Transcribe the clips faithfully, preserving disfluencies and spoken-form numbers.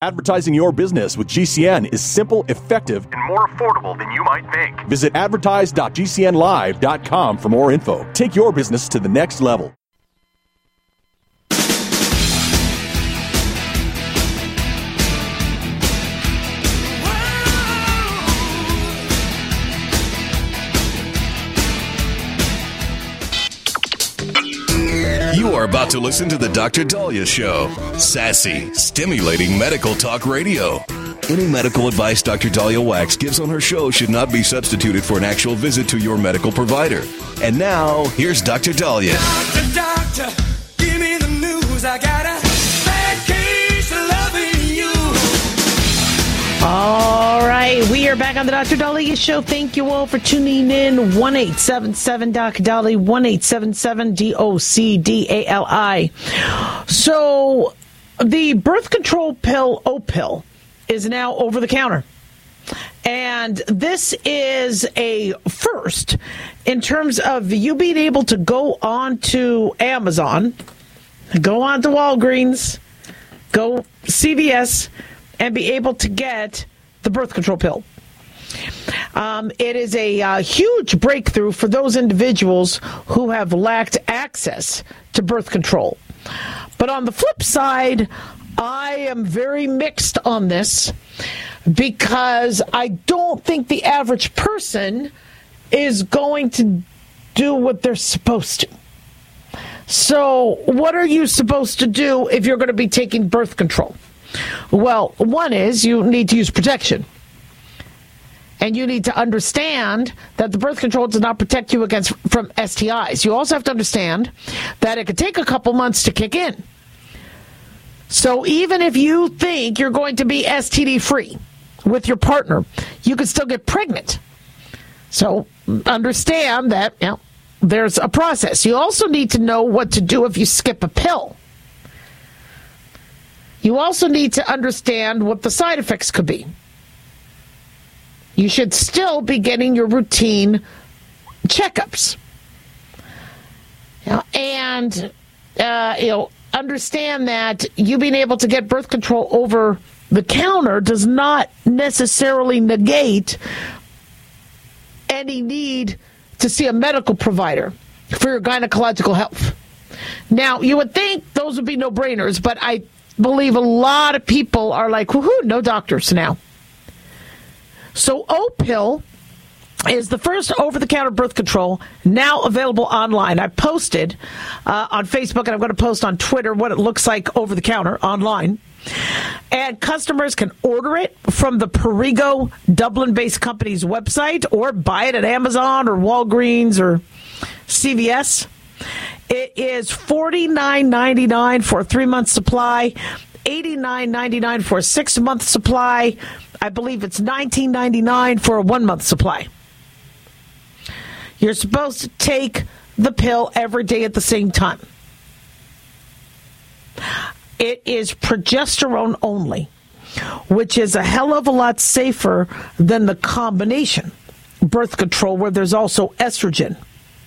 Advertising your business with G C N is simple, effective, and more affordable than you might think. Visit advertise dot g c n live dot com for more info. Take your business to the next level. You are about to listen to the Doctor Dahlia Show. Sassy, stimulating medical talk radio. Any medical advice Doctor Dahlia Wax gives on her show should not be substituted for an actual visit to your medical provider. And now, here's Doctor Dahlia. Doctor, doctor, give me the news. I got a bad case of loving you. All right, we are back on the Doctor Dahlia Show. Thank you all for tuning in. one eight seven seven D O C D A L I, one eight seven seven D O C D A L I. So, the birth control pill, Opill, is now over the counter. And this is a first in terms of you being able to go on to Amazon, go on to Walgreens, go C V S, and be able to get the birth control pill. Um, it is a uh, huge breakthrough for those individuals who have lacked access to birth control. But on the flip side, I am very mixed on this because I don't think the average person is going to do what they're supposed to. So what are you supposed to do if you're going to be taking birth control? Well, one is you need to use protection. And you need to understand that the birth control does not protect you against from S T Is. You also have to understand that it could take a couple months to kick in. So even if you think you're going to be S T D-free with your partner, you could still get pregnant. So understand that, you know, there's a process. You also need to know what to do if you skip a pill. You also need to understand what the side effects could be. You should still be getting your routine checkups. You know, and, uh, you know, understand that you being able to get birth control over the counter does not necessarily negate any need to see a medical provider for your gynecological health. Now, you would think those would be no-brainers, but I believe a lot of people are like, woohoo, no doctors now. So Opill is the first over-the-counter birth control now available online. I posted uh, on Facebook, and I'm going to post on Twitter what it looks like over-the-counter online. And customers can order it from the Perrigo Dublin-based company's website or buy it at Amazon or Walgreens or C V S. It is forty-nine ninety-nine for a three-month supply, eighty-nine ninety-nine for a six-month supply. I believe it's nineteen ninety-nine for a one-month supply. You're supposed to take the pill every day at the same time. It is progesterone only, which is a hell of a lot safer than the combination birth control where there's also estrogen.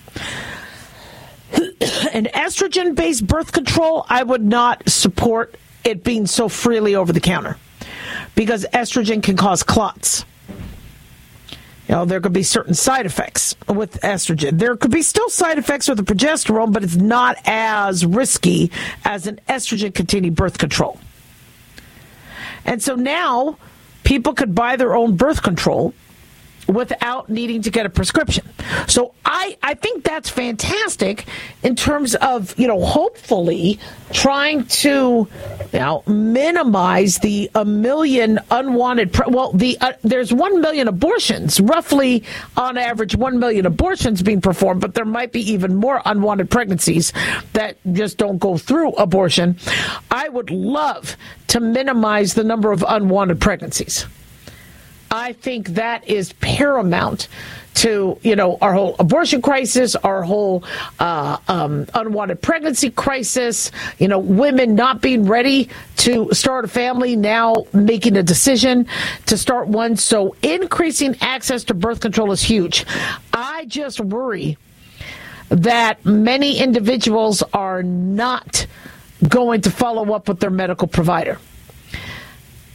An estrogen-based birth control, I would not support it being so freely over the counter because estrogen can cause clots. You know, there could be certain side effects with estrogen. There could be still side effects with the progesterone, but it's not as risky as an estrogen-containing birth control. And so now people could buy their own birth control without needing to get a prescription. So I, I think that's fantastic in terms of, you know, hopefully trying to, you know, minimize the a million unwanted, pre- well, the uh, there's one million abortions, roughly on average one million abortions being performed, but there might be even more unwanted pregnancies that just don't go through abortion. I would love to minimize the number of unwanted pregnancies. I think that is paramount to, you know, our whole abortion crisis, our whole uh, um, unwanted pregnancy crisis, you know, women not being ready to start a family, now making a decision to start one. So increasing access to birth control is huge. I just worry that many individuals are not going to follow up with their medical provider.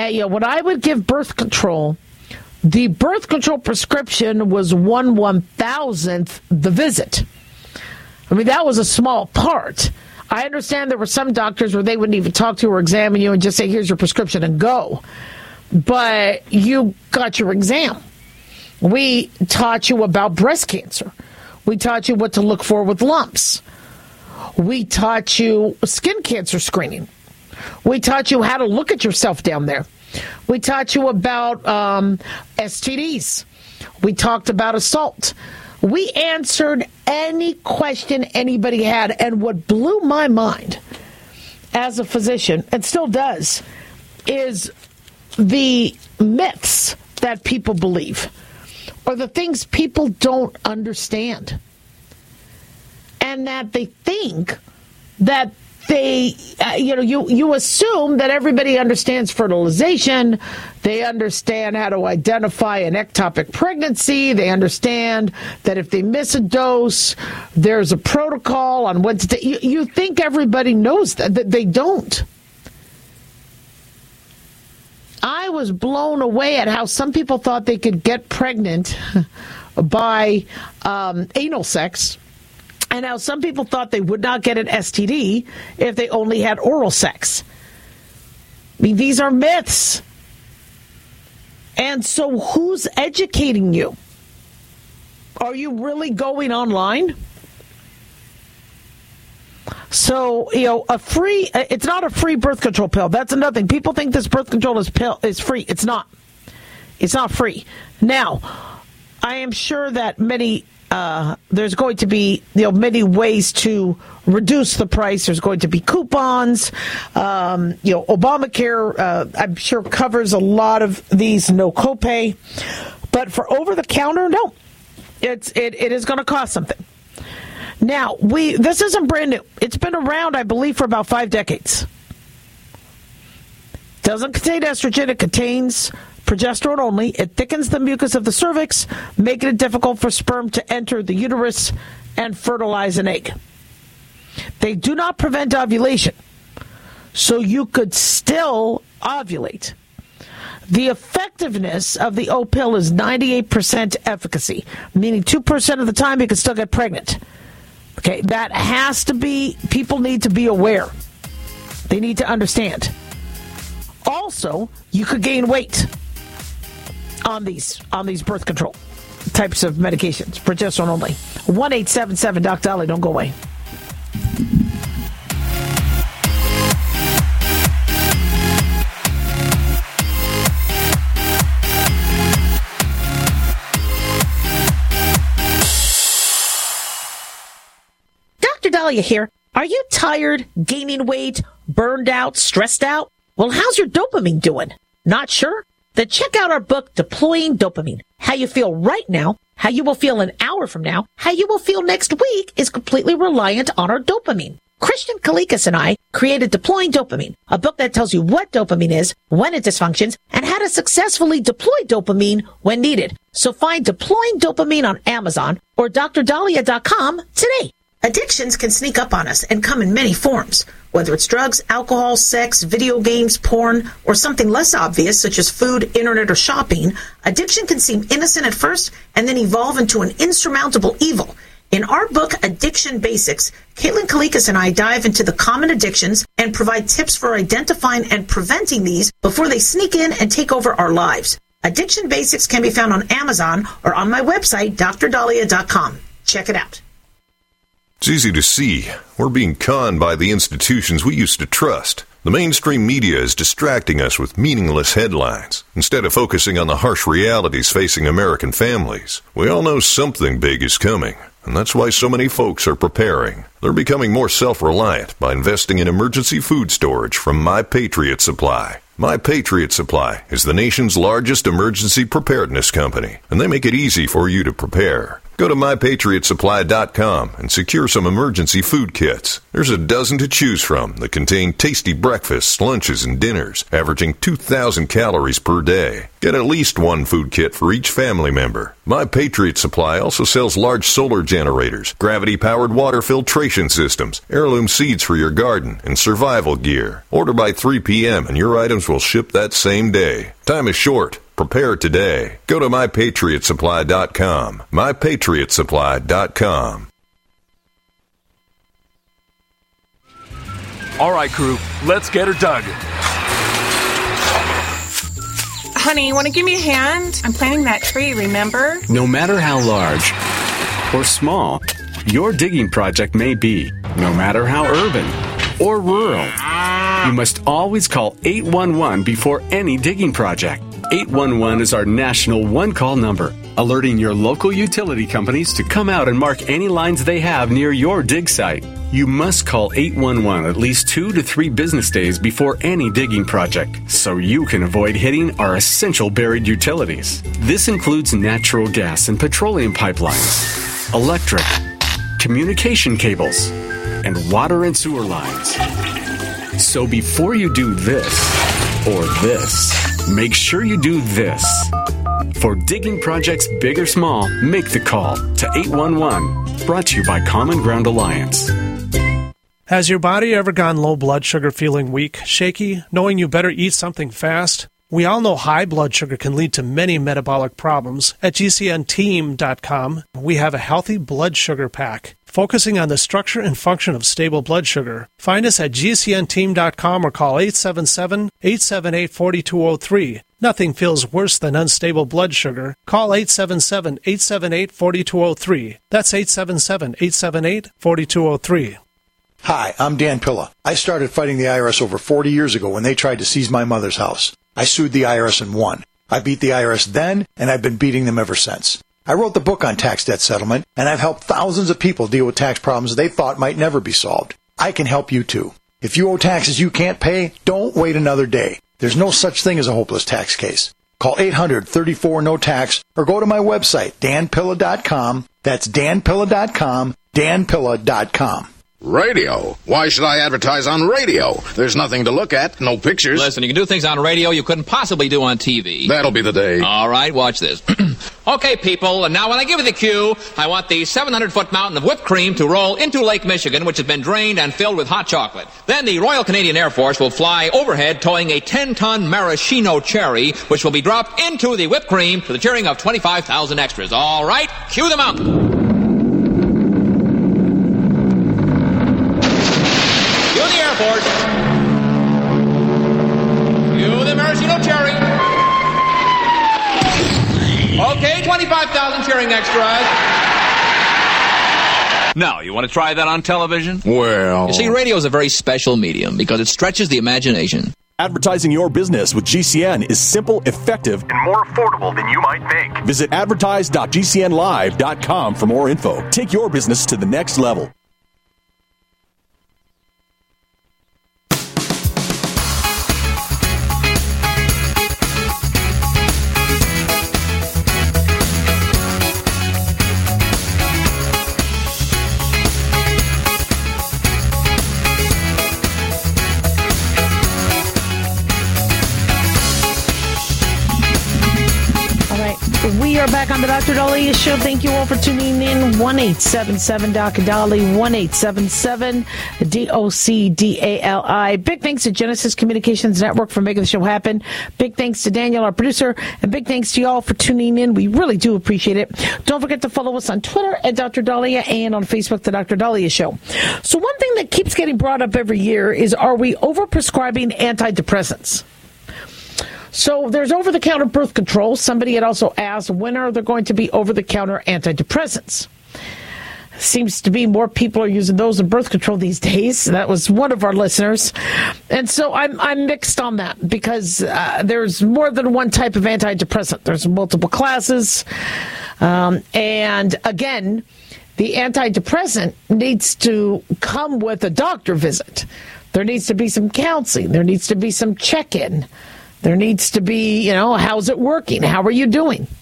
uh, you know, when I would give birth control, the birth control prescription was one one thousandth the visit. I mean, that was a small part. I understand there were some doctors where they wouldn't even talk to you or examine you and just say, here's your prescription and go. But you got your exam. We taught you about breast cancer. We taught you what to look for with lumps. We taught you skin cancer screening. We taught you how to look at yourself down there. We taught you about um, S T Ds. We talked about assault. We answered any question anybody had. And what blew my mind as a physician, and still does, is the myths that people believe or the things people don't understand. And that they think that they, uh, you know, you, you assume that everybody understands fertilization. They understand how to identify an ectopic pregnancy. They understand that if they miss a dose, there's a protocol on what to take. You, you think everybody knows that, that they don't. I was blown away at how some people thought they could get pregnant by um, anal sex. And how some people thought they would not get an S T D if they only had oral sex. I mean, these are myths. And so who's educating you? Are you really going online? So, you know, a free, it's not a free birth control pill. That's another thing. People think this birth control is pill is free. It's not. It's not free. Now, I am sure that many Uh, there's going to be, you know, many ways to reduce the price. There's going to be coupons. Um, you know, Obamacare, uh, I'm sure, covers a lot of these no copay. But for over the counter, no, it's it, it is going to cost something. Now, we this isn't brand new. It's been around, I believe, for about five decades. Doesn't contain estrogen. It contains progesterone only. It thickens the mucus of the cervix, making it difficult for sperm to enter the uterus and fertilize an egg. They do not prevent ovulation, so you could still ovulate. The effectiveness of the O pill is ninety-eight percent efficacy, meaning two percent of the time you can still get pregnant. Okay, that has to be, people need to be aware. They need to understand. Also, you could gain weight on these on these birth control types of medications, progesterone only. one eight seven seven Doc Dolly. Don't go away. Doctor Dahlia here. Are you tired, gaining weight, burned out, stressed out? Well, how's your dopamine doing? Not sure? Then check out our book, Deploying Dopamine. How you feel right now, how you will feel an hour from now, how you will feel next week is completely reliant on our dopamine. Christian Kalikas and I created Deploying Dopamine, a book that tells you what dopamine is, when it dysfunctions, and how to successfully deploy dopamine when needed. So find Deploying Dopamine on Amazon or D R dahlia dot com today. Addictions can sneak up on us and come in many forms. Whether it's drugs, alcohol, sex, video games, porn, or something less obvious such as food, internet, or shopping, addiction can seem innocent at first and then evolve into an insurmountable evil. In our book, Addiction Basics, Caitlin Kalikas and I dive into the common addictions and provide tips for identifying and preventing these before they sneak in and take over our lives. Addiction Basics can be found on Amazon or on my website, D R dahlia dot com. Check it out. It's easy to see. We're being conned by the institutions we used to trust. The mainstream media is distracting us with meaningless headlines instead of focusing on the harsh realities facing American families. We all know something big is coming, and that's why so many folks are preparing. They're becoming more self-reliant by investing in emergency food storage from My Patriot Supply. My Patriot Supply is the nation's largest emergency preparedness company, and they make it easy for you to prepare. Go to my patriot supply dot com and secure some emergency food kits. There's a dozen to choose from that contain tasty breakfasts, lunches, and dinners, averaging two thousand calories per day. Get at least one food kit for each family member. My Patriot Supply also sells large solar generators, gravity-powered water filtration systems, heirloom seeds for your garden, and survival gear. Order by three p.m. and your items will ship that same day. Time is short. Prepare today. Go to my patriot supply dot com. my patriot supply dot com. All right, crew, let's get her dug. Honey, want to give me a hand? I'm planting that tree, remember? No matter how large or small your digging project may be, no matter how urban or rural, you must always call eight one one before any digging project. eight one one is our national one-call number, alerting your local utility companies to come out and mark any lines they have near your dig site. You must call eight one one at least two to three business days before any digging project, so you can avoid hitting our essential buried utilities. This includes natural gas and petroleum pipelines, electric, communication cables, and water and sewer lines. So before you do this or this, make sure you do this. For digging projects big or small, make the call to eight one one. Brought to you by Common Ground Alliance. Has your body ever gone low blood sugar, feeling weak, shaky, knowing you better eat something fast? We all know high blood sugar can lead to many metabolic problems. At G C N team dot com, we have a healthy blood sugar pack, focusing on the structure and function of stable blood sugar. Find us at G C N team dot com or call eight seven seven, eight seven eight, four two zero three. Nothing feels worse than unstable blood sugar. Call eight seven seven, eight seven eight, four two zero three. That's eight seven seven, eight seven eight, four two zero three. Hi, I'm Dan Pilla. I started fighting the I R S over forty years ago when they tried to seize my mother's house. I sued the I R S and won. I beat the I R S then, and I've been beating them ever since. I wrote the book on tax debt settlement, and I've helped thousands of people deal with tax problems they thought might never be solved. I can help you too. If you owe taxes you can't pay, don't wait another day. There's no such thing as a hopeless tax case. Call eight hundred, thirty-four, no tax or go to my website, dan pilla dot com. That's dan pilla dot com, dan pilla dot com. Radio? Why should I advertise on radio? There's nothing to look at, no pictures. Listen, you can do things on radio you couldn't possibly do on T V. That'll be the day. All right, watch this. Okay, people, and now when I give you the cue, I want the seven hundred foot mountain of whipped cream to roll into Lake Michigan, which has been drained and filled with hot chocolate. Then the Royal Canadian Air Force will fly overhead towing a ten ton maraschino cherry, which will be dropped into the whipped cream to the cheering of twenty-five thousand extras. All right, cue the mountain. Airport. You the maraschino cherry. Okay, twenty-five thousand cheering extras. Now, you want to try that on television? Well... You see, radio is a very special medium because it stretches the imagination. Advertising your business with G C N is simple, effective, and more affordable than you might think. Visit advertise dot G C N live dot com for more info. Take your business to the next level. We are back on the Doctor Daliah Show. Thank you all for tuning in. one eight seven seven Doctor Dolly, one eight seven seven D O C D A L I. Big thanks to Genesis Communications Network for making the show happen. Big thanks to Daniel, our producer, and big thanks to you all for tuning in. We really do appreciate it. Don't forget to follow us on Twitter at Doctor Daliah and on Facebook, the Doctor Daliah Show. So one thing that keeps getting brought up every year is, are we overprescribing antidepressants? So there's over-the-counter birth control. Somebody had also asked, when are there going to be over-the-counter antidepressants? Seems to be more people are using those than birth control these days. That was one of our listeners. And so I'm I'm mixed on that because uh, there's more than one type of antidepressant. There's multiple classes. Um, and again, the antidepressant needs to come with a doctor visit. There needs to be some counseling. There needs to be some check-in. There needs to be, you know, how's it working? How are you doing?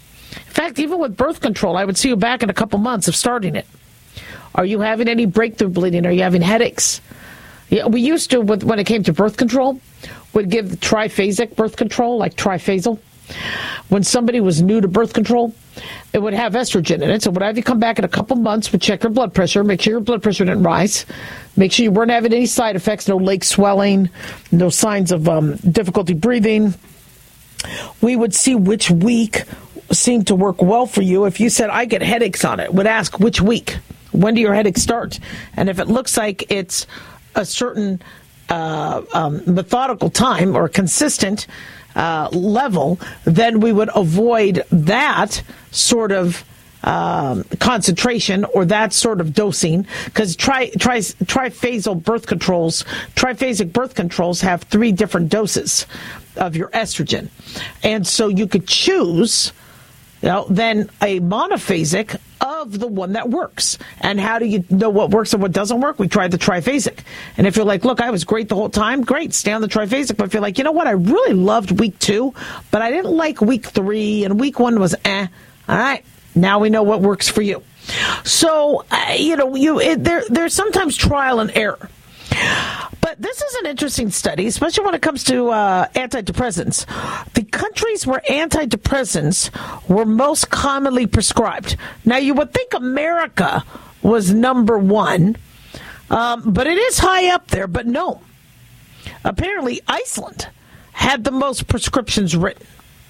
In fact, even with birth control, I would see you back in a couple months of starting it. Are you having any breakthrough bleeding? Are you having headaches? Yeah, we used to, with, when it came to birth control, would give triphasic birth control, like Trifasal. When somebody was new to birth control, it would have estrogen in it. So would have you come back in a couple months, would check your blood pressure, make sure your blood pressure didn't rise, make sure you weren't having any side effects, no leg swelling, no signs of um, difficulty breathing. We would see which week seemed to work well for you. If you said, I get headaches on it, would ask which week. When do your headaches start? And if it looks like it's a certain uh, um, methodical time or consistent uh, level, then we would avoid that sort of um, concentration or that sort of dosing, because tri, tri, triphasal birth controls, triphasic birth controls have three different doses of your estrogen. And so you could choose, you know, then a monophasic of the one that works. And how do you know what works and what doesn't work? We tried the triphasic. And if you're like, look, I was great the whole time, great, stay on the triphasic. But if you're like, you know what, I really loved week two, but I didn't like week three, and week one was eh, all right, now we know what works for you. So, uh, you know, you it, there there's sometimes trial and error. But this is an interesting study, especially when it comes to uh, antidepressants. The countries where antidepressants were most commonly prescribed. Now, you would think America was number one, um, but it is high up there. But no, apparently Iceland had the most prescriptions written.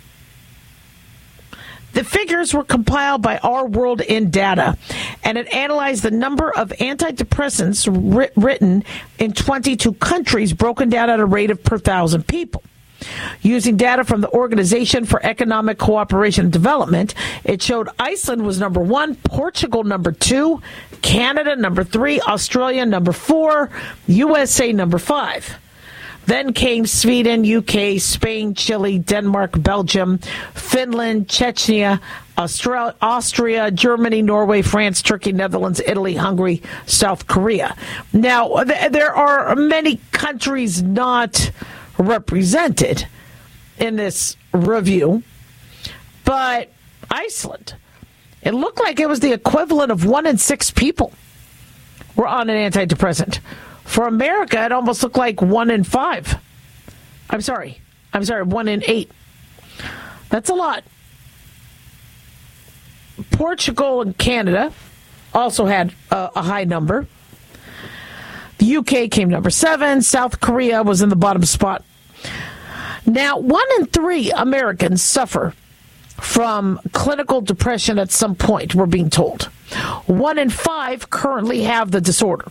The figures were compiled by Our World in Data, and it analyzed the number of antidepressants writ- written in twenty-two countries, broken down at a rate of per thousand people. Using data from the Organization for Economic Cooperation and Development, it showed Iceland was number one, Portugal number two, Canada number three, Australia number four, U S A number five. Then came Sweden, U K, Spain, Chile, Denmark, Belgium, Finland, Chechnya, Austria, Austria, Germany, Norway, France, Turkey, Netherlands, Italy, Hungary, South Korea. Now, th- there are many countries not represented in this review, but Iceland, it looked like it was the equivalent of one in six people were on an antidepressant. For America, it almost looked like one in five. I'm sorry. I'm sorry, one in eight. That's a lot. Portugal and Canada also had a, a high number. The U K came number seven. South Korea was in the bottom spot. Now, one in three Americans suffer from clinical depression at some point, we're being told. One in five currently have the disorder.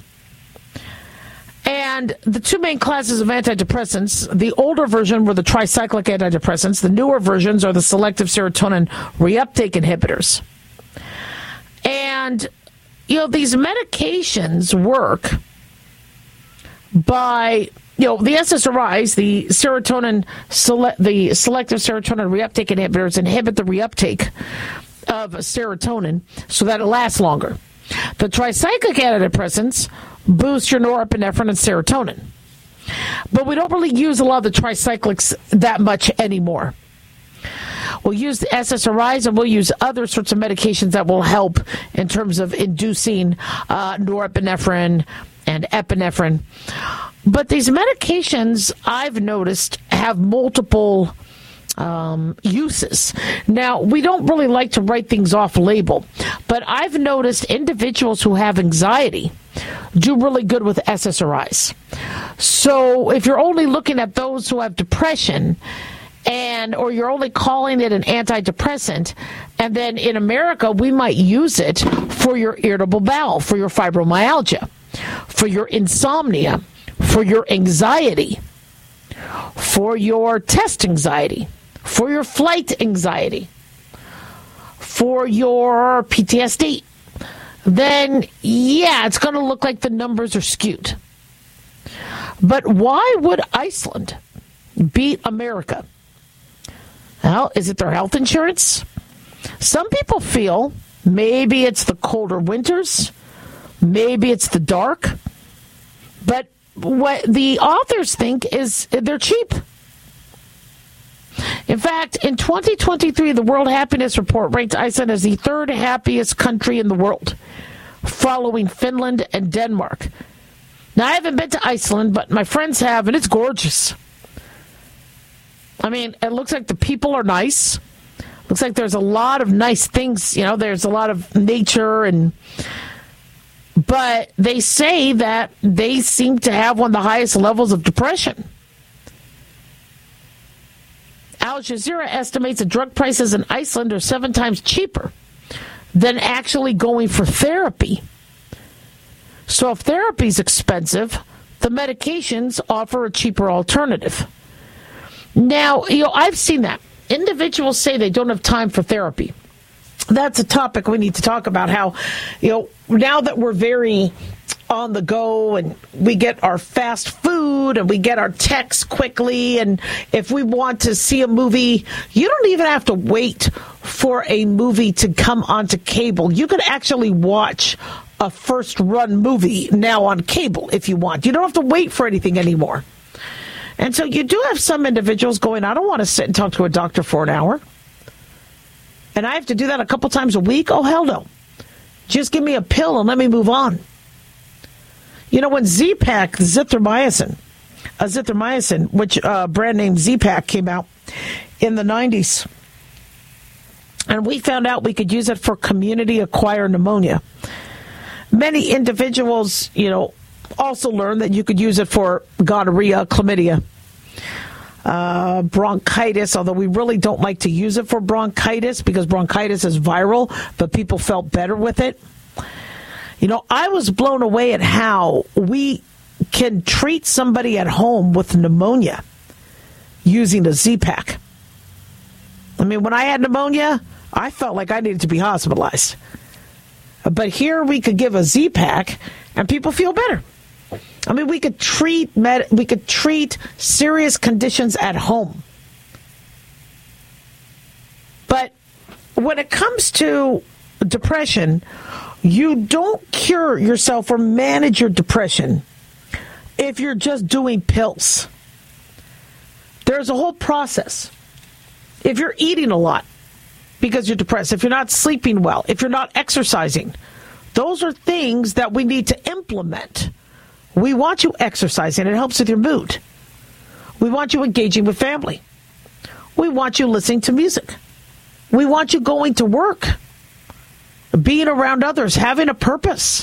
And the two main classes of antidepressants, the older version were the tricyclic antidepressants. The newer versions are the selective serotonin reuptake inhibitors. And, you know, these medications work by, you know, the S S R Is, the serotonin, sele- the selective serotonin reuptake inhibitors inhibit the reuptake of serotonin so that it lasts longer. The tricyclic antidepressants boost your norepinephrine and serotonin. But we don't really use a lot of the tricyclics that much anymore. We'll use the S S R Is and we'll use other sorts of medications that will help in terms of inducing uh, norepinephrine and epinephrine. But these medications, I've noticed, have multiple Um, uses. Now, we don't really like to write things off label, but I've noticed individuals who have anxiety do really good with S S R Is. So if you're only looking at those who have depression, and or you're only calling it an antidepressant, and then in America we might use it for your irritable bowel, for your fibromyalgia, for your insomnia, for your anxiety, for your test anxiety, for your flight anxiety, for your P T S D, then yeah, it's going to look like the numbers are skewed. But why would Iceland beat America? Well, is it their health insurance? Some people feel maybe it's the colder winters, maybe it's the dark, but what the authors think is they're cheap. In fact, in twenty twenty-three, the World Happiness Report ranked Iceland as the third happiest country in the world, following Finland and Denmark. Now, I haven't been to Iceland, but my friends have, and it's gorgeous. I mean, it looks like the people are nice. Looks like there's a lot of nice things, you know, there's a lot of nature, and but they say that they seem to have one of the highest levels of depression. Al Jazeera estimates that drug prices in Iceland are seven times cheaper than actually going for therapy. So if therapy is expensive, the medications offer a cheaper alternative. Now, you know, I've seen that. Individuals say they don't have time for therapy. That's a topic we need to talk about, how, you know, now that we're very on the go and we get our fast food and we get our texts quickly, and if we want to see a movie, you don't even have to wait for a movie to come onto cable. You can actually watch a first-run movie now on cable if you want. You don't have to wait for anything anymore. And so you do have some individuals going, I don't want to sit and talk to a doctor for an hour. And I have to do that a couple times a week? Oh, hell no. Just give me a pill and let me move on. You know, when Z-Pak, zithromycin, azithromycin, which uh, brand name Z-Pak came out in the nineties, and we found out we could use it for community-acquired pneumonia. Many individuals, you know, also learned that you could use it for gonorrhea, chlamydia, uh, bronchitis, although we really don't like to use it for bronchitis because bronchitis is viral, but people felt better with it. You know, I was blown away at how we can treat somebody at home with pneumonia using a Z-Pak. I mean, when I had pneumonia, I felt like I needed to be hospitalized. But here we could give a Z-Pak and people feel better. I mean, we could treat med- we could treat serious conditions at home. But when it comes to depression, you don't cure yourself or manage your depression if you're just doing pills. There's a whole process. If you're eating a lot because you're depressed, if you're not sleeping well, if you're not exercising, those are things that we need to implement. We want you exercising. It helps with your mood. We want you engaging with family. We want you listening to music. We want you going to work, being around others, having a purpose.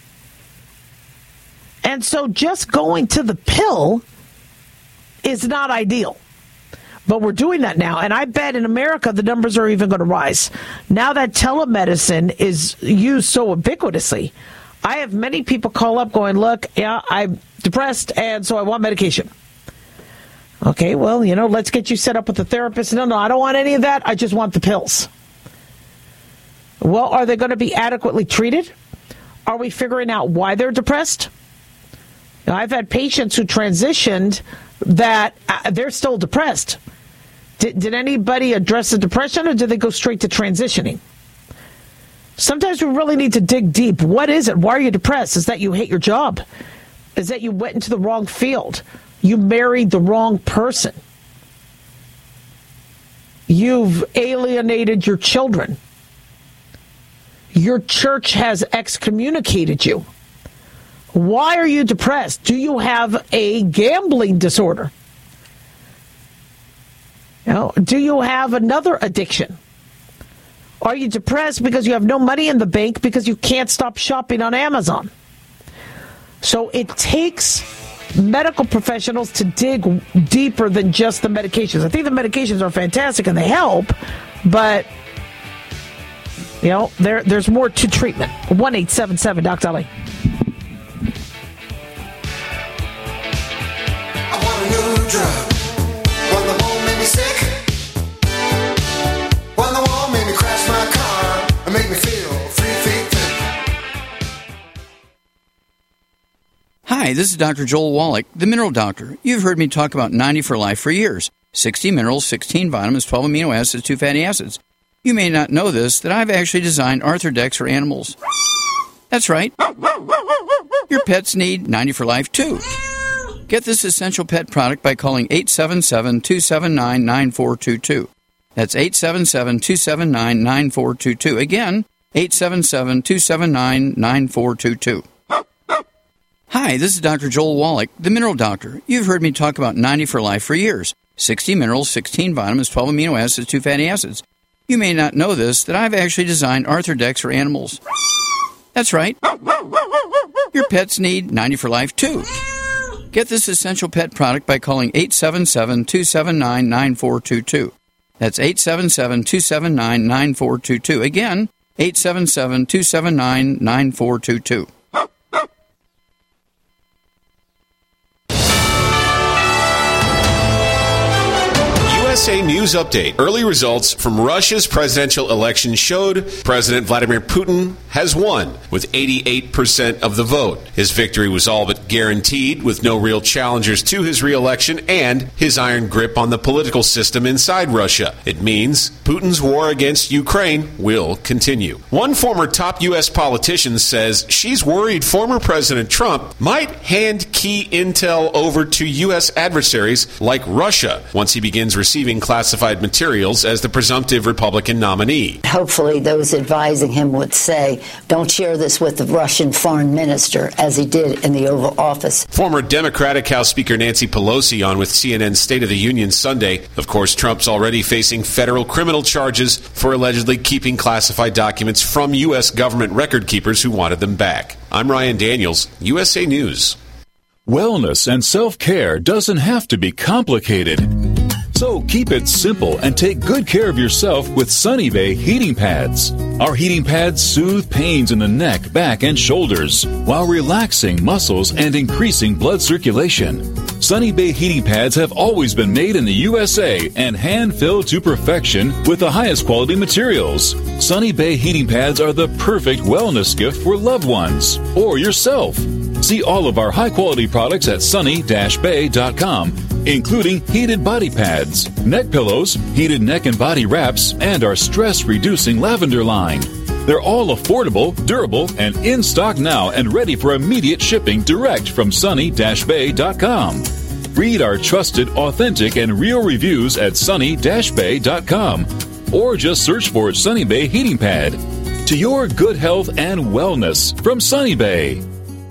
And so just going to the pill is not ideal. But we're doing that now. And I bet in America the numbers are even going to rise. Now that telemedicine is used so ubiquitously, I have many people call up going, look, yeah, I'm depressed, and so I want medication. Okay, well, you know, let's get you set up with a therapist. No, no, I don't want any of that. I just want the pills. Well, are they going to be adequately treated? Are we figuring out why they're depressed? Now, I've had patients who transitioned that uh, they're still depressed. Did, did anybody address the depression, or did they go straight to transitioning? Sometimes we really need to dig deep. What is it? Why are you depressed? Is that you hate your job? Is that you went into the wrong field? You married the wrong person? You've alienated your children? Your church has excommunicated you? Why are you depressed? Do you have a gambling disorder? You know, do you have another addiction? Are you depressed because you have no money in the bank because you can't stop shopping on Amazon? So it takes medical professionals to dig deeper than just the medications. I think the medications are fantastic and they help, but you know, there there's more to treatment. one eight seven seven Doc Dolly. I want a new drug. One that won't make me sick. One that won't make me crash my car and make me feel three feet thick. Hi, this is Doctor Joel Wallach, the Mineral Doctor. You've heard me talk about ninety for Life for years. sixty minerals, sixteen vitamins, twelve amino acids, two fatty acids. You may not know this, that I've actually designed Arthrodex for animals. That's right. Your pets need ninety for Life, too. Get this essential pet product by calling eight seven seven, two seven nine, nine four two two. That's eight seven seven, two seven nine, nine four two two. Again, eight seven seven, two seven nine, nine four two two. Hi, this is Doctor Joel Wallach, the Mineral Doctor. You've heard me talk about ninety for Life for years. sixty minerals, sixteen vitamins, twelve amino acids, two fatty acids. You may not know this, that I've actually designed Arthrodex for animals. That's right. Your pets need ninety for Life, too. Get this essential pet product by calling eight seven seven, two seven nine, nine four two two. That's eight seven seven, two seven nine, nine four two two. Again, eight seven seven, two seven nine, nine four two two. U S A News Update. Early results from Russia's presidential election showed President Vladimir Putin has won with eighty-eight percent of the vote. His victory was all but guaranteed, with no real challengers to his re-election and his iron grip on the political system inside Russia. It means Putin's war against Ukraine will continue. One former top U S politician says she's worried former President Trump might hand key intel over to U S adversaries like Russia once he begins receiving classified materials as the presumptive Republican nominee. Hopefully those advising him would say, don't share this with the Russian foreign minister, as he did in the Oval Office. Former Democratic House Speaker Nancy Pelosi on with C N N's State of the Union Sunday. Of course, Trump's already facing federal criminal charges for allegedly keeping classified documents from U S government record keepers who wanted them back. I'm Ryan Daniels, U S A News. Wellness and self-care doesn't have to be complicated. So keep it simple and take good care of yourself with Sunny Bay heating pads. Our heating pads soothe pains in the neck, back, and shoulders while relaxing muscles and increasing blood circulation. Sunny Bay heating pads have always been made in the U S A and hand-filled to perfection with the highest quality materials. Sunny Bay heating pads are the perfect wellness gift for loved ones or yourself. See all of our high-quality products at sunny dash bay dot com, including heated body pads, neck pillows, heated neck and body wraps, and our stress-reducing lavender line. They're all affordable, durable, and in stock now and ready for immediate shipping direct from sunny dash bay dot com. Read our trusted, authentic, and real reviews at sunny dash bay dot com or just search for Sunny Bay Heating Pad. To your good health and wellness from Sunny Bay.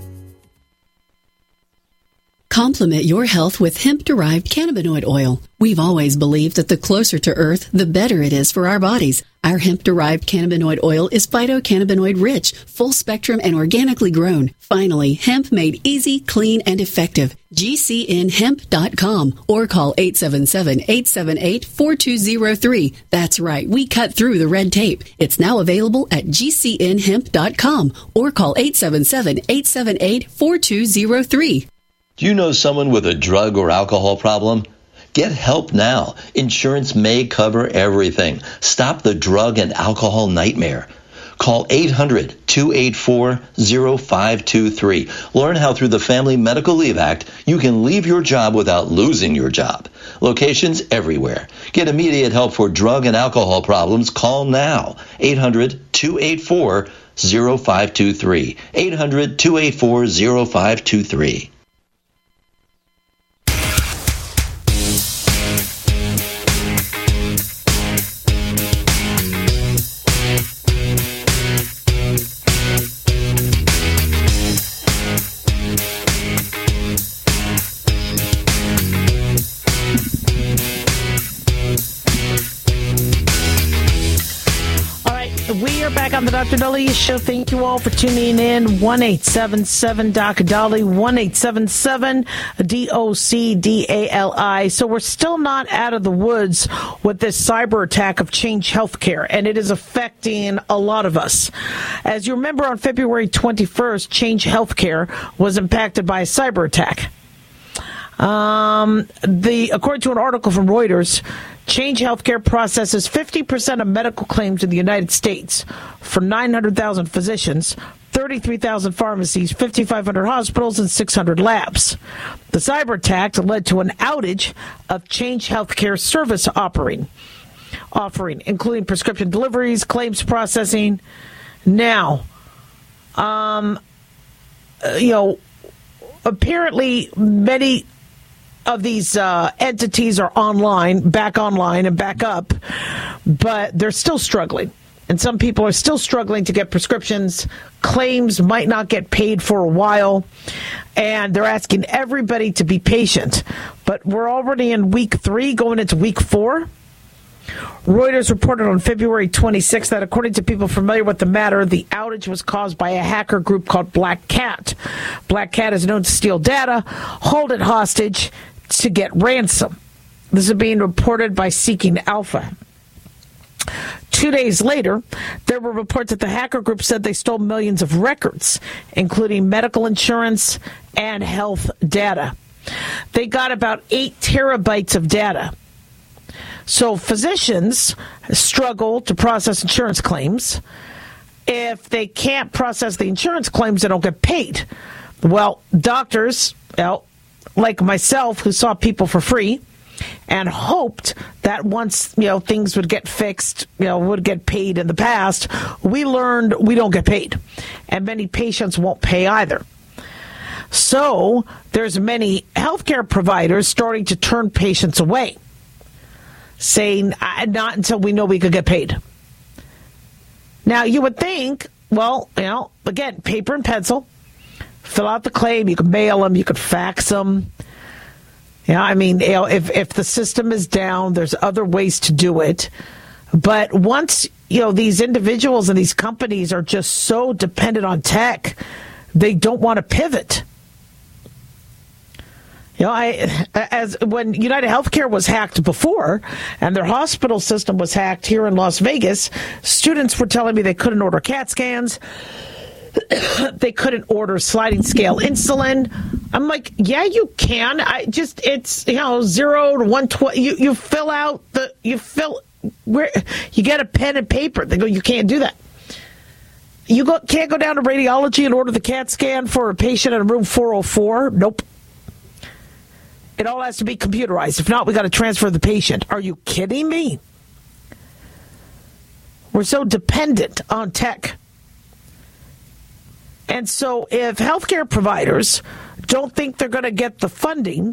Complement your health with hemp-derived cannabinoid oil. We've always believed that the closer to Earth, the better it is for our bodies. Our hemp-derived cannabinoid oil is phytocannabinoid-rich, full-spectrum, and organically grown. Finally, hemp made easy, clean, and effective. G C N hemp dot com or call eight seven seven, eight seven eight, four two zero three. That's right, we cut through the red tape. It's now available at G C N hemp dot com or call eight seven seven, eight seven eight, four two zero three. Do you know someone with a drug or alcohol problem? Get help now. Insurance may cover everything. Stop the drug and alcohol nightmare. Call eight hundred, two eight four, zero five two three. Learn how through the Family Medical Leave Act you can leave your job without losing your job. Locations everywhere. Get immediate help for drug and alcohol problems. Call now. eight hundred, two eight four, zero five two three. eight hundred, two eight four, zero five two three. Back on the Doctor Daliah Show. Thank you all for tuning in. one eight seven seven D O C D A L I, one eight seven seven D O C D A L I. So we're still not out of the woods with this cyber attack of Change Healthcare, and it is affecting a lot of us. As you remember, on February twenty-first, Change Healthcare was impacted by a cyber attack. Um, the according to an article from Reuters, Change Healthcare processes fifty percent of medical claims in the United States for nine hundred thousand physicians, thirty-three thousand pharmacies, fifty-five hundred hospitals, and six hundred labs. The cyber attack led to an outage of Change Healthcare service offering, offering, including prescription deliveries, claims processing. Now, um, you know, apparently many of these uh, entities are online, back online and back up, but they're still struggling. And some people are still struggling to get prescriptions. Claims might not get paid for a while. And they're asking everybody to be patient. But we're already in week three, going into week four. Reuters reported on February twenty-sixth that according to people familiar with the matter, the outage was caused by a hacker group called Black Cat. Black Cat is known to steal data, hold it hostage to get ransom. This is being reported by Seeking Alpha. Two days later, there were reports that the hacker group said they stole millions of records, including medical insurance and health data. They got about eight terabytes of data. So physicians struggle to process insurance claims. If they can't process the insurance claims, they don't get paid. Well, doctors, well, like myself, who saw people for free, and hoped that once, you know, things would get fixed, you know, would get paid in the past, we learned we don't get paid. And many patients won't pay either. So there's many healthcare providers starting to turn patients away, saying, not until we know we could get paid. Now, you would think, well, you know, again, paper and pencil, fill out the claim, you could mail them, you could fax them. Yeah, I mean, you know, if, if the system is down, there's other ways to do it. But once, you know, these individuals and these companies are just so dependent on tech, they don't want to pivot. You know, I, as when United Healthcare was hacked before and their hospital system was hacked here in Las Vegas, students were telling me they couldn't order CAT scans. They couldn't order sliding scale insulin. I'm like, yeah, you can. I just, it's, you know, zero to one twenty. You, you fill out the, you fill, where you get a pen and paper. They go, you can't do that. You go, can't go down to radiology and order the CAT scan for a patient in room four oh four. Nope. It all has to be computerized. If not, we got to transfer the patient. Are you kidding me? We're so dependent on tech. And so if healthcare providers don't think they're going to get the funding,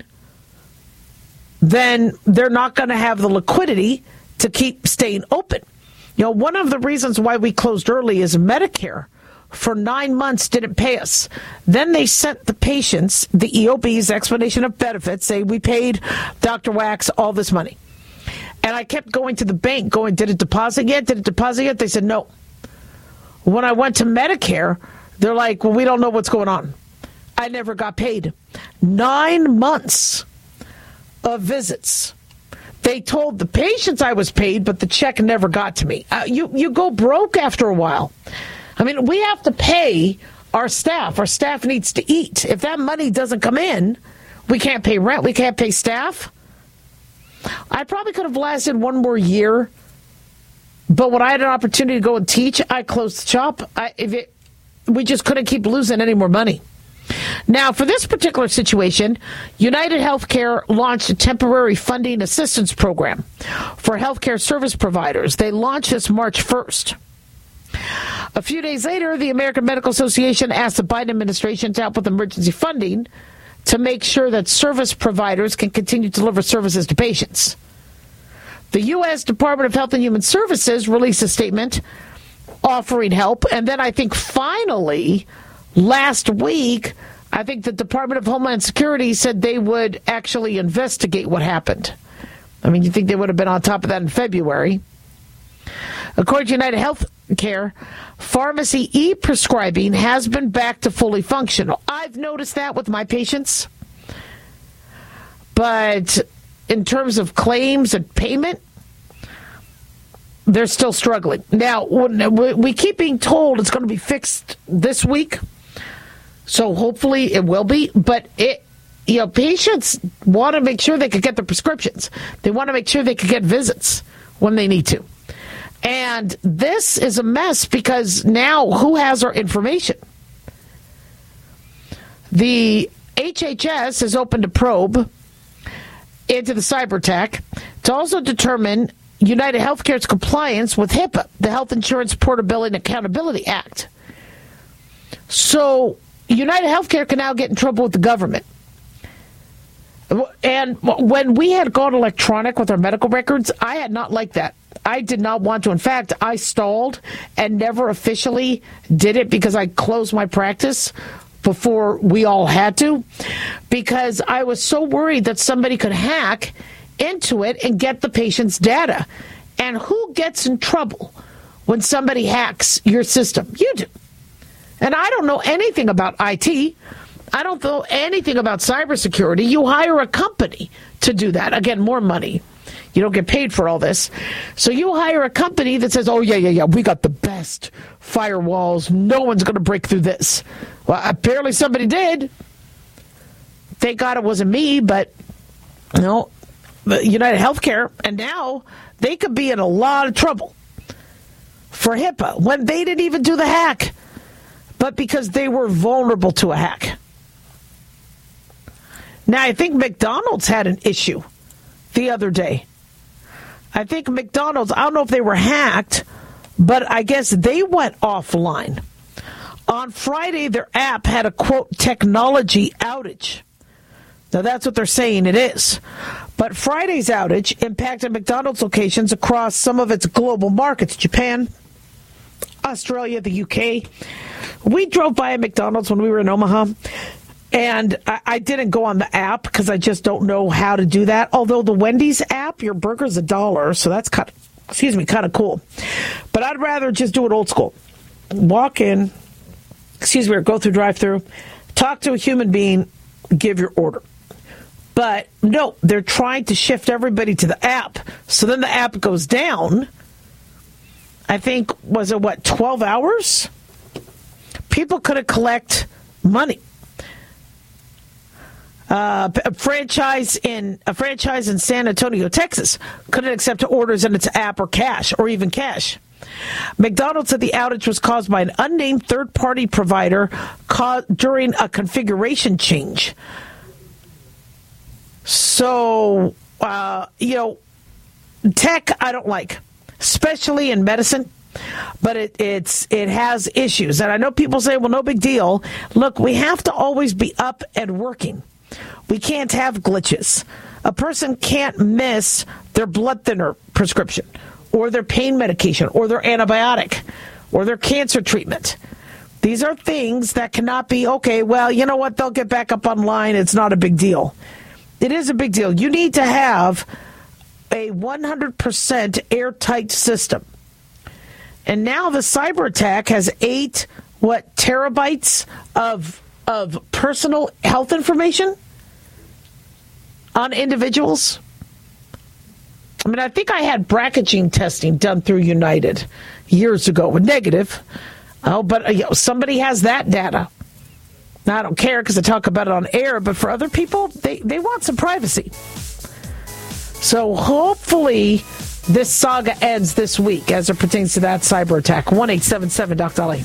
then they're not going to have the liquidity to keep staying open. You know, one of the reasons why we closed early is Medicare for nine months didn't pay us. Then they sent the patients the E O B's explanation of benefits, saying we paid Doctor Wax all this money. And I kept going to the bank going, did it deposit yet? Did it deposit yet? They said no. When I went to Medicare, they're like, well, we don't know what's going on. I never got paid. Nine months of visits. They told the patients I was paid, but the check never got to me. Uh, you, you go broke after a while. I mean, we have to pay our staff. Our staff needs to eat. If that money doesn't come in, we can't pay rent. We can't pay staff. I probably could have lasted one more year, but when I had an opportunity to go and teach, I closed the shop. I, if it, we just couldn't keep losing any more money. Now, for this particular situation, United Healthcare launched a temporary funding assistance program for healthcare service providers. They launched this March first. A few days later, the American Medical Association asked the Biden administration to help with emergency funding to make sure that service providers can continue to deliver services to patients. The U S Department of Health and Human Services released a statement offering help. And then I think finally, last week, I think the Department of Homeland Security said they would actually investigate what happened. I mean, you think they would have been on top of that in February. According to United Healthcare, pharmacy e-prescribing has been back to fully functional. I've noticed that with my patients. But in terms of claims and payment, they're still struggling. Now, we keep being told it's going to be fixed this week. So hopefully it will be. But it, you know, patients want to make sure they can get the prescriptions. They want to make sure they can get visits when they need to. And this is a mess because now who has our information? The H H S has opened a probe into the cyber attack to also determine United Healthcare's compliance with HIPAA, the Health Insurance Portability and Accountability Act. So United Healthcare can now get in trouble with the government. And when we had gone electronic with our medical records, I had not liked that. I did not want to. In fact, I stalled and never officially did it because I closed my practice before we all had to, because I was so worried that somebody could hack into it and get the patient's data. And who gets in trouble when somebody hacks your system? You do. And I don't know anything about I T. I don't know anything about cybersecurity. You hire a company to do that. Again, more money. You don't get paid for all this. So you hire a company that says, oh, yeah, yeah, yeah, we got the best firewalls. No one's going to break through this. Well, apparently somebody did. Thank God it wasn't me, but, you know, United Healthcare, and now they could be in a lot of trouble for HIPAA when they didn't even do the hack, but because they were vulnerable to a hack. Now, I think McDonald's had an issue the other day. I think McDonald's, I don't know if they were hacked, but I guess they went offline. On Friday, their app had a, quote, technology outage. Now, that's what they're saying it is. But Friday's outage impacted McDonald's locations across some of its global markets, Japan, Australia, the U K. We drove by a McDonald's when we were in Omaha, and I, I didn't go on the app because I just don't know how to do that. Although the Wendy's app, your burger's a dollar, so that's kind of, excuse me, kind of cool. But I'd rather just do it old school. Walk in, excuse me, or go through drive-through, talk to a human being, give your order. But no, they're trying to shift everybody to the app. So then the app goes down. I think, was it what, twelve hours? People couldn't collect money. Uh, a franchise in a franchise in San Antonio, Texas, couldn't accept orders in its app or cash, or even cash. McDonald's said the outage was caused by an unnamed third-party provider caused during a configuration change. So, uh, you know, tech I don't like, especially in medicine, but it, it's it has issues. And I know people say, well, no big deal. Look, we have to always be up and working. We can't have glitches. A person can't miss their blood thinner prescription or their pain medication or their antibiotic or their cancer treatment. These are things that cannot be, okay, well, you know what, they'll get back up online. It's not a big deal. It is a big deal. You need to have a one hundred percent airtight system. And now the cyber attack has eight, what, terabytes of of personal health information on individuals. I mean, I think I had B R C A gene testing done through United years ago with negative. Oh, but uh, you know, somebody has that data. Now, I don't care because I talk about it on air, but for other people, they, they want some privacy. So hopefully this saga ends this week as it pertains to that cyber attack. one eight seven seven Doc Dolly.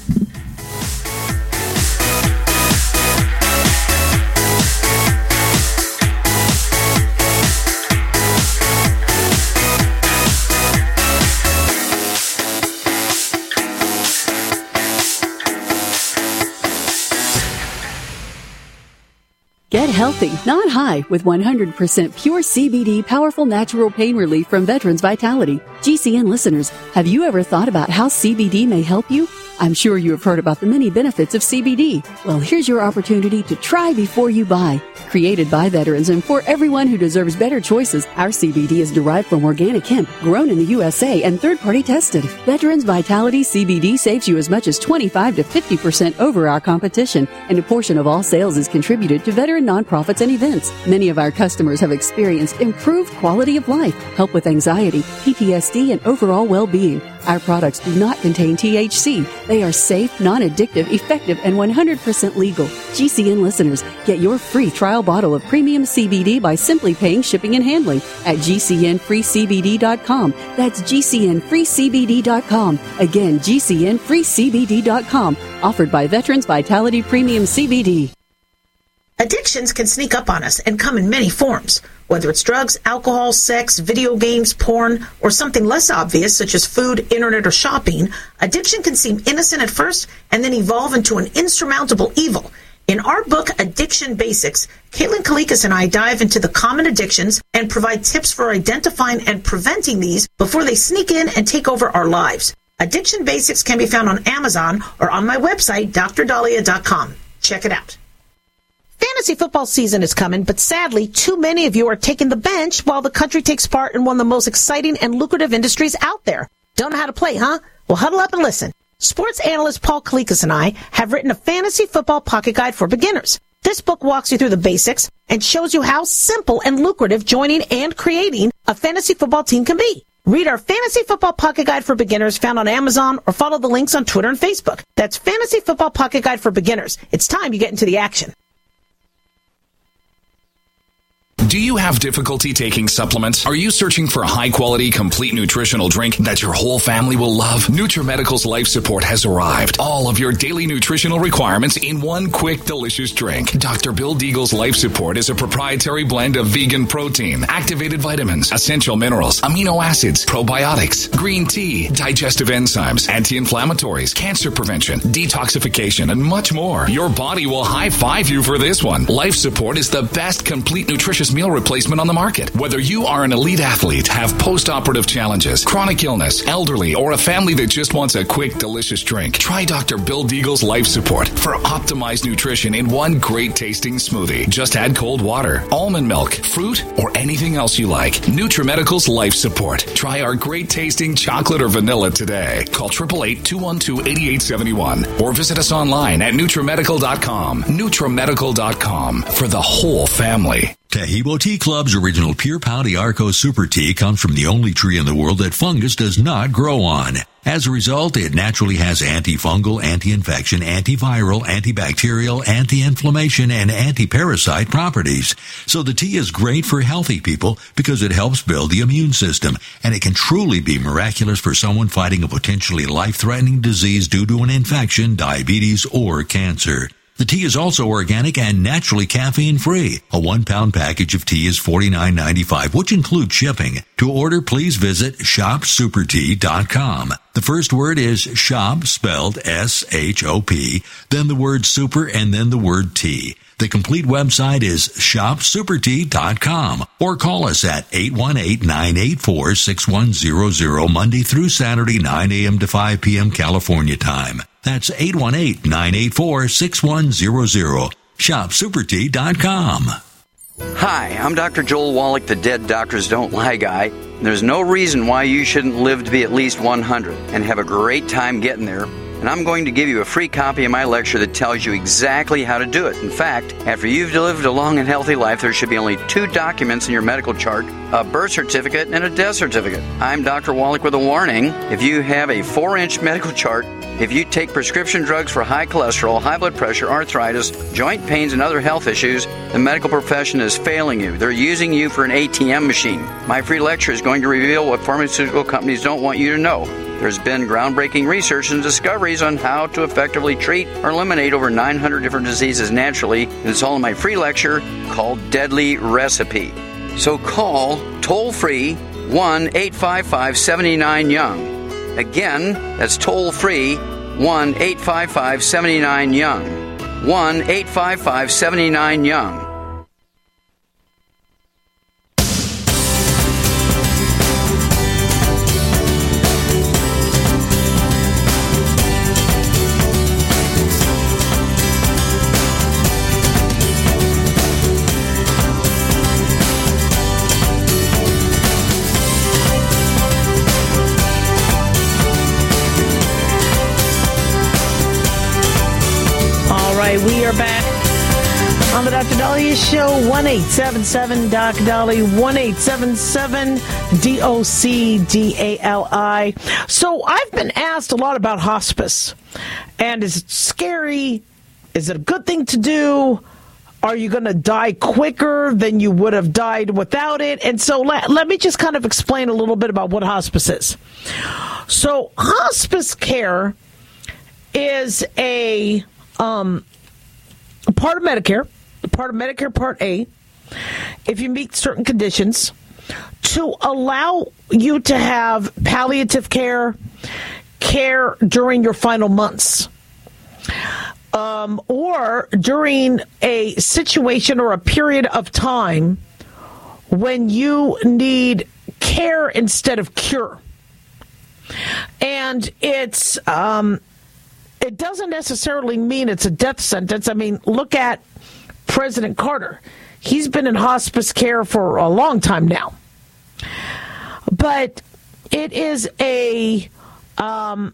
Get healthy, not high, with one hundred percent pure C B D powerful natural pain relief from Veterans Vitality. G C N listeners, have you ever thought about how C B D may help you? I'm sure you have heard about the many benefits of C B D. Well, here's your opportunity to try before you buy. Created by veterans and for everyone who deserves better choices, our C B D is derived from organic hemp, grown in the U S A and third-party tested. Veterans Vitality C B D saves you as much as twenty-five to fifty percent over our competition, and a portion of all sales is contributed to veteran nonprofits and events. Many of our customers have experienced improved quality of life, help with anxiety, P T S D, and overall well-being. Our products do not contain T H C. They are safe, non-addictive, effective, and one hundred percent legal. G C N listeners, get your free trial bottle of premium C B D by simply paying shipping and handling at G C N free C B D dot com. That's G C N free C B D dot com. Again, G C N free C B D dot com. Offered by Veterans Vitality Premium C B D. Addictions can sneak up on us and come in many forms, whether it's drugs, alcohol, sex, video games, porn, or something less obvious such as food, internet, or shopping. Addiction can seem innocent at first and then evolve into an insurmountable evil. In our book, Addiction Basics, Caitlin Kalikas and I dive into the common addictions and provide tips for identifying and preventing these before they sneak in and take over our lives. Addiction Basics can be found on Amazon or on my website, d r dahlia dot com. Check it out. Fantasy football season is coming, but sadly, too many of you are taking the bench while the country takes part in one of the most exciting and lucrative industries out there. Don't know how to play, huh? Well, huddle up and listen. Sports analyst Paul Kalikas and I have written a fantasy football pocket guide for beginners. This book walks you through the basics and shows you how simple and lucrative joining and creating a fantasy football team can be. Read our Fantasy Football Pocket Guide for Beginners found on Amazon or follow the links on Twitter and Facebook. That's Fantasy Football Pocket Guide for Beginners. It's time you get into the action. Do you have difficulty taking supplements? Are you searching for a high-quality, complete nutritional drink that your whole family will love? NutriMedical's Life Support has arrived. All of your daily nutritional requirements in one quick, delicious drink. Doctor Bill Deagle's Life Support is a proprietary blend of vegan protein, activated vitamins, essential minerals, amino acids, probiotics, green tea, digestive enzymes, anti-inflammatories, cancer prevention, detoxification, and much more. Your body will high-five you for this one. Life Support is the best complete nutritious meal replacement on the market. Whether you are an elite athlete, have post-operative challenges, chronic illness, elderly, or a family that just wants a quick, delicious drink, try Doctor Bill Deagle's Life Support for optimized nutrition in one great tasting smoothie. Just add cold water, almond milk, fruit, or anything else you like. NutriMedical's Life Support. Try our great tasting chocolate or vanilla today. Call eight eight eight, two one two, eight eight seven one or visit us online at NutriMedical dot com. NutriMedical dot com for the whole family. Tahibo Tea Club's original Pure Pau d'Arco Super Tea comes from the only tree in the world that fungus does not grow on. As a result, it naturally has antifungal, anti-infection, antiviral, antibacterial, anti-inflammation, and anti-parasite properties. So the tea is great for healthy people because it helps build the immune system, and it can truly be miraculous for someone fighting a potentially life-threatening disease due to an infection, diabetes, or cancer. The tea is also organic and naturally caffeine-free. A one-pound package of tea is forty-nine ninety-five, which includes shipping. To order, please visit shop super tea dot com. The first word is shop, spelled S H O P, then the word super, and then the word tea. The complete website is shop super tea dot com or call us at eight one eight, nine eight four, six one zero zero Monday through Saturday, nine a.m. to five p.m. California time. That's eight one eight, nine eight four, six one zero zero. shop super tea dot com. Hi, I'm Doctor Joel Wallach, the Dead Doctors Don't Lie guy. There's no reason why you shouldn't live to be at least one hundred and have a great time getting there. And I'm going to give you a free copy of my lecture that tells you exactly how to do it. In fact, after you've lived a long and healthy life, there should be only two documents in your medical chart, a birth certificate and a death certificate. I'm Doctor Wallach with a warning. If you have a four-inch medical chart, if you take prescription drugs for high cholesterol, high blood pressure, arthritis, joint pains, and other health issues, the medical profession is failing you. They're using you for an A T M machine. My free lecture is going to reveal what pharmaceutical companies don't want you to know. There's been groundbreaking research and discoveries on how to effectively treat or eliminate over nine hundred different diseases naturally, and it's all in my free lecture called Deadly Recipe. So call toll-free one eight five five, seven nine, young. Again, that's toll-free one eight five five, seven nine, young. one eight five five, seven nine, young. We are back on the Doctor Dahlia Show. One eight seven seven Doc Dolly, one eight seven seven D O C D A L I. So I've been asked a lot about hospice, and is it scary? Is it a good thing to do? Are you going to die quicker than you would have died without it? And so let, let me just kind of explain a little bit about what hospice is. So hospice care is a um. A part of Medicare, a part of Medicare Part A, if you meet certain conditions, to allow you to have palliative care, care during your final months. um, or during a situation or a period of time when you need care instead of cure. And it's um, it doesn't necessarily mean it's a death sentence. I mean, look at President Carter. He's been in hospice care for a long time now. But it is a um,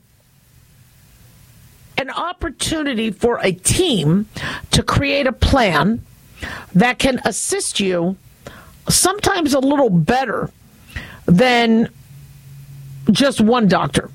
an opportunity for a team to create a plan that can assist you sometimes a little better than just one doctor.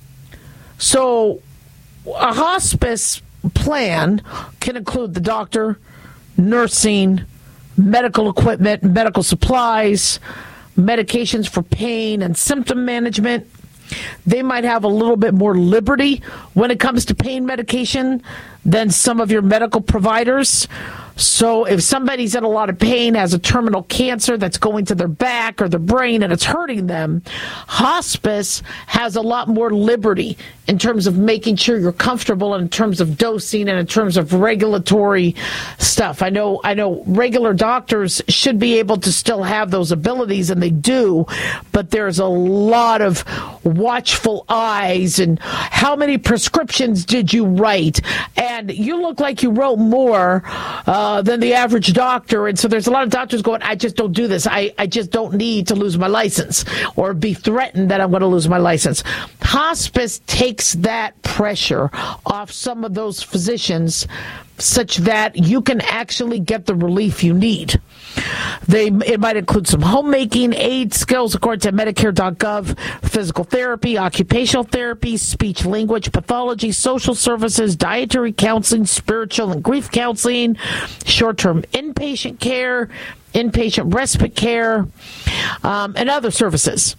So a hospice plan can include the doctor, nursing, medical equipment, medical supplies, medications for pain and symptom management. They might have a little bit more liberty when it comes to pain medication than some of your medical providers. So if somebody's in a lot of pain, has a terminal cancer that's going to their back or their brain and it's hurting them, hospice has a lot more liberty in terms of making sure you're comfortable and in terms of dosing and in terms of regulatory stuff. I know, I know regular doctors should be able to still have those abilities, and they do, but there's a lot of watchful eyes and how many prescriptions did you write? And you look like you wrote more uh, than the average doctor. And so there's a lot of doctors going, I just don't do this. I, I just don't need to lose my license or be threatened that I'm going to lose my license. Hospice takes that pressure off some of those physicians such that you can actually get the relief you need. They It might include some homemaking aid skills according to Medicare dot gov, physical therapy, occupational therapy, speech language pathology, social services, dietary counseling, spiritual and grief counseling, short-term inpatient care, inpatient respite care, um, and other services.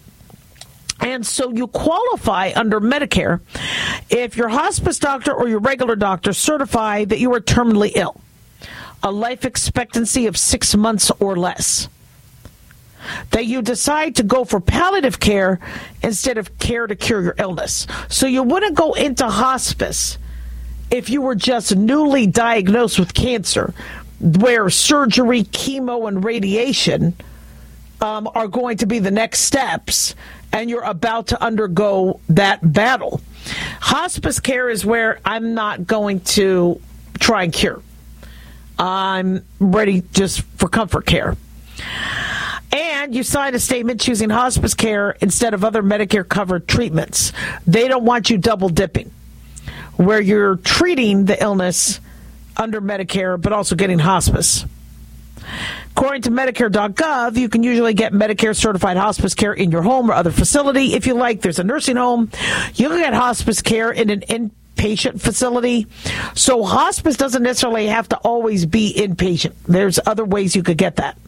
And so you qualify under Medicare if your hospice doctor or your regular doctor certify that you are terminally ill, a life expectancy of six months or less, that you decide to go for palliative care instead of care to cure your illness. So you wouldn't go into hospice if you were just newly diagnosed with cancer, where surgery, chemo, and radiation um, are going to be the next steps, and you're about to undergo that battle. Hospice care is where I'm not going to try and cure. I'm ready just for comfort care. And you sign a statement choosing hospice care instead of other Medicare-covered treatments. They don't want you double dipping, where you're treating the illness under Medicare but also getting hospice. According to Medicare dot gov, you can usually get Medicare-certified hospice care in your home or other facility. If you like, there's a nursing home. You can get hospice care in an inpatient facility. So hospice doesn't necessarily have to always be inpatient. There's other ways you could get that.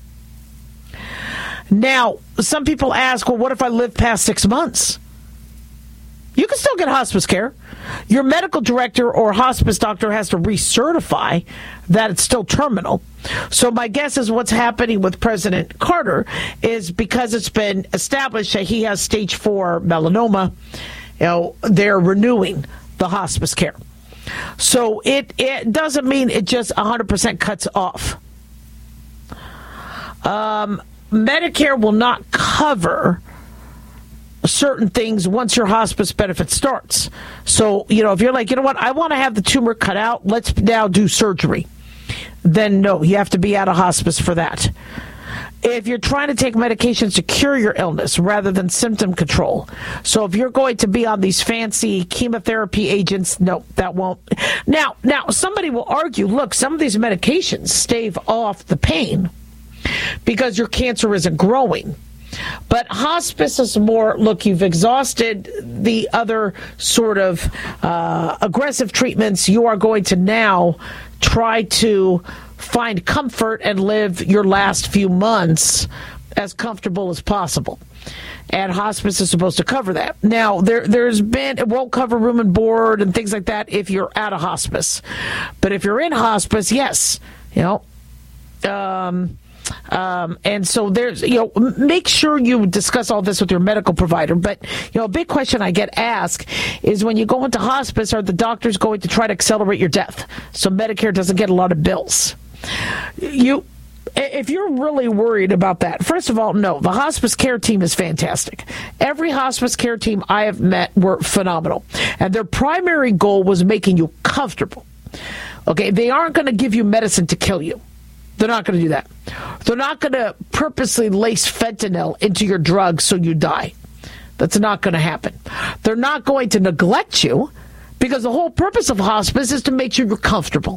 Now, some people ask, well, what if I live past six months? You can still get hospice care. Your medical director or hospice doctor has to recertify that it's still terminal. So my guess is what's happening with President Carter is because it's been established that he has stage four melanoma, you know, they're renewing the hospice care. So it, it doesn't mean it just one hundred percent cuts off. Um, Medicare will not cover certain things once your hospice benefit starts. So, you know, if you're like, you know what, I want to have the tumor cut out, let's now do surgery. Then no, you have to be out of hospice for that. If you're trying to take medications to cure your illness rather than symptom control. So if you're going to be on these fancy chemotherapy agents, no, that won't. Now, now somebody will argue, look, some of these medications stave off the pain because your cancer isn't growing. But hospice is more, look, you've exhausted the other sort of uh, aggressive treatments. You are going to now try to find comfort and live your last few months as comfortable as possible. And hospice is supposed to cover that. Now, there, there's been, it won't cover room and board and things like that if you're out of hospice. But if you're in hospice, yes, you know, um, Um, and so there's, you know, make sure you discuss all this with your medical provider. But, you know, a big question I get asked is when you go into hospice, are the doctors going to try to accelerate your death so Medicare doesn't get a lot of bills? You, if you're really worried about that, first of all, no, the hospice care team is fantastic. Every hospice care team I have met were phenomenal. And their primary goal was making you comfortable. Okay, they aren't going to give you medicine to kill you. They're not going to do that. They're not going to purposely lace fentanyl into your drugs so you die. That's not going to happen. They're not going to neglect you because the whole purpose of hospice is to make sure you're comfortable.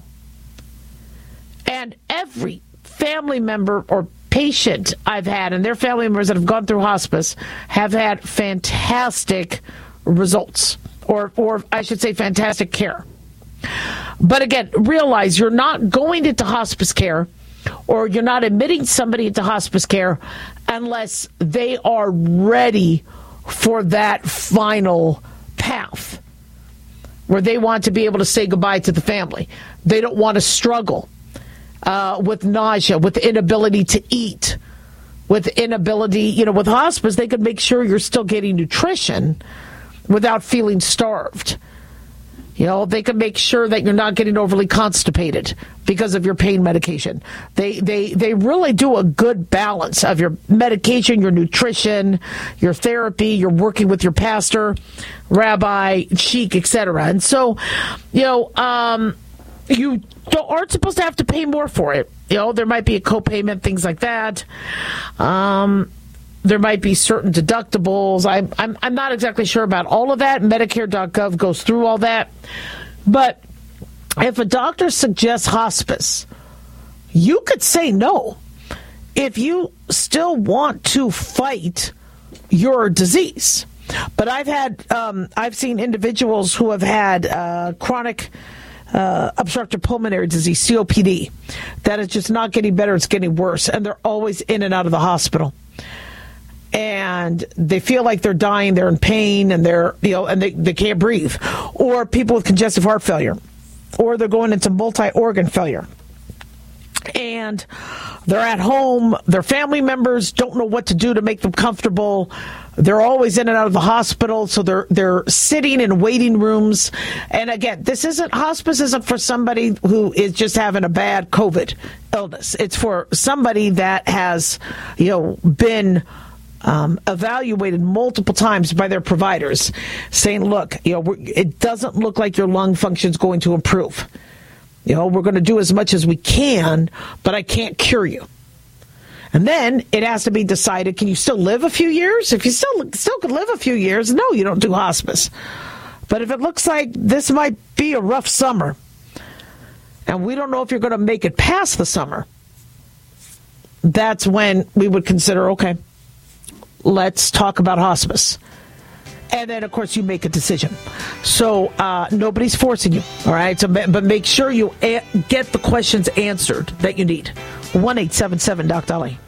And every family member or patient I've had and their family members that have gone through hospice have had fantastic results, or, or I should say fantastic care. But again, realize you're not going into hospice care or you're not admitting somebody into hospice care unless they are ready for that final path where they want to be able to say goodbye to the family. They don't want to struggle uh, with nausea, with inability to eat, with inability, you know, with hospice, they could make sure you're still getting nutrition without feeling starved. You know, they can make sure that you're not getting overly constipated because of your pain medication. They they they really do a good balance of your medication, your nutrition, your therapy, you're working with your pastor, rabbi, sheik, et cetera. And so, you know, um, you don't, aren't supposed to have to pay more for it. You know, there might be a copayment, things like that. Um There might be certain deductibles. I'm, I'm I'm not exactly sure about all of that. Medicare dot gov goes through all that. But if a doctor suggests hospice, you could say no if you still want to fight your disease. But I've had um, I've seen individuals who have had uh, chronic uh, obstructive pulmonary disease, C O P D, that is just not getting better. It's getting worse, and they're always in and out of the hospital. And they feel like they're dying, they're in pain, and they're, you know, and they, they can't breathe. Or people with congestive heart failure, or they're going into multi-organ failure. And they're at home, their family members don't know what to do to make them comfortable. They're always in and out of the hospital, so they're they're sitting in waiting rooms. And again, this isn't, hospice isn't for somebody who is just having a bad COVID illness. It's for somebody that has, you know, been Um, evaluated multiple times by their providers, saying, look, you know, we're, it doesn't look like your lung function is going to improve. You know, we're going to do as much as we can, but I can't cure you. And then it has to be decided, can you still live a few years? If you still still could live a few years, no, you don't do hospice. But if it looks like this might be a rough summer, and we don't know if you're going to make it past the summer, that's when we would consider, okay, let's talk about hospice. And then, of course, you make a decision. So uh, nobody's forcing you, all right? So, but make sure you a- get the questions answered that you need. one eight seven seven Doc Dolly.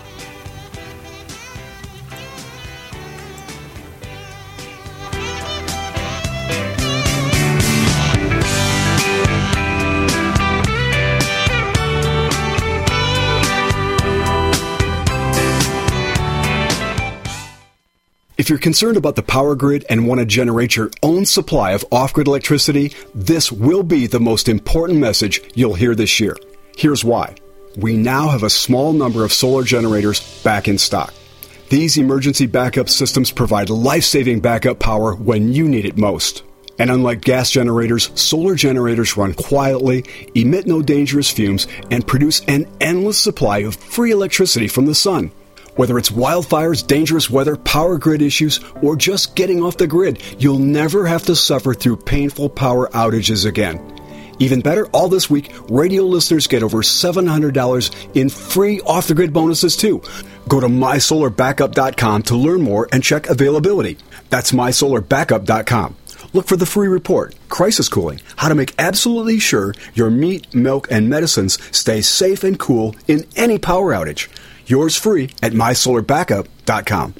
If you're concerned about the power grid and want to generate your own supply of off-grid electricity, this will be the most important message you'll hear this year. Here's why. We now have a small number of solar generators back in stock. These emergency backup systems provide life-saving backup power when you need it most. And unlike gas generators, solar generators run quietly, emit no dangerous fumes, and produce an endless supply of free electricity from the sun. Whether it's wildfires, dangerous weather, power grid issues, or just getting off the grid, you'll never have to suffer through painful power outages again. Even better, all this week, radio listeners get over seven hundred dollars in free off-the-grid bonuses, too. Go to my solar backup dot com to learn more and check availability. That's my solar backup dot com. Look for the free report, Crisis Cooling, how to make absolutely sure your meat, milk, and medicines stay safe and cool in any power outage. Yours free at my solar backup dot com.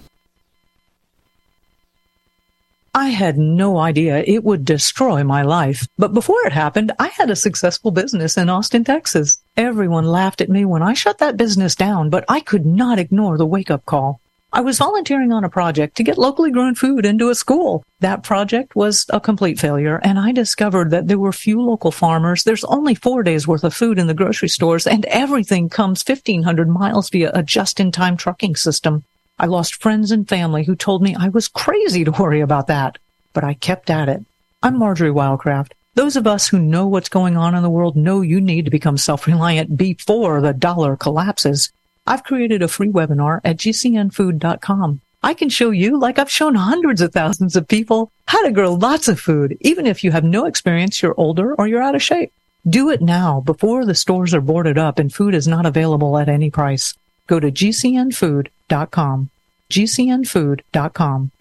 I had no idea it would destroy my life. But before it happened, I had a successful business in Austin, Texas. Everyone laughed at me when I shut that business down, but I could not ignore the wake-up call. I was volunteering on a project to get locally grown food into a school. That project was a complete failure, and I discovered that there were few local farmers. There's only four days worth of food in the grocery stores, and everything comes fifteen hundred miles via a just-in-time trucking system. I lost friends and family who told me I was crazy to worry about that, but I kept at it. I'm Marjorie Wildcraft. Those of us who know what's going on in the world know you need to become self-reliant before the dollar collapses. I've created a free webinar at G C N food dot com. I can show you, like I've shown hundreds of thousands of people, how to grow lots of food, even if you have no experience, you're older, or you're out of shape. Do it now, before the stores are boarded up and food is not available at any price. Go to G C N food dot com. G C N food dot com.